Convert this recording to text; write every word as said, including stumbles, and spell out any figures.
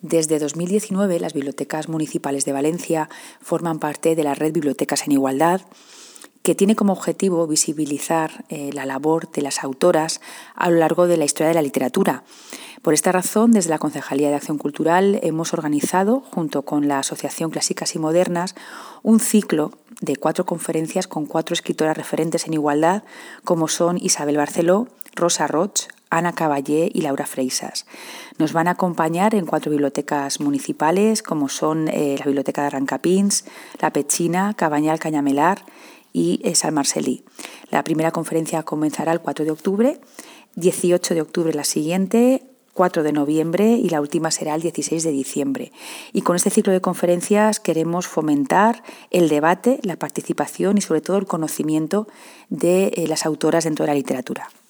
Desde dos mil diecinueve, las bibliotecas municipales de Valencia forman parte de la red Bibliotecas en Igualdad, que tiene como objetivo visibilizar eh, la labor de las autoras a lo largo de la historia de la literatura. Por esta razón, desde la Concejalía de Acción Cultural hemos organizado, junto con la Asociación Clásicas y Modernas, un ciclo de cuatro conferencias con cuatro escritoras referentes en igualdad, como son Isabel Barceló, Rosa Roig, Ana Caballé y Laura Freixas. Nos van a acompañar en cuatro bibliotecas municipales, como son eh, la Biblioteca de Arrancapins, La Petxina, Cabanyal Cañamelar y eh, San Marcelí. La primera conferencia comenzará el cuatro de octubre, dieciocho de octubre la siguiente, cuatro de noviembre y la última será el dieciséis de diciembre. Y con este ciclo de conferencias queremos fomentar el debate, la participación y sobre todo el conocimiento de eh, las autoras dentro de la literatura.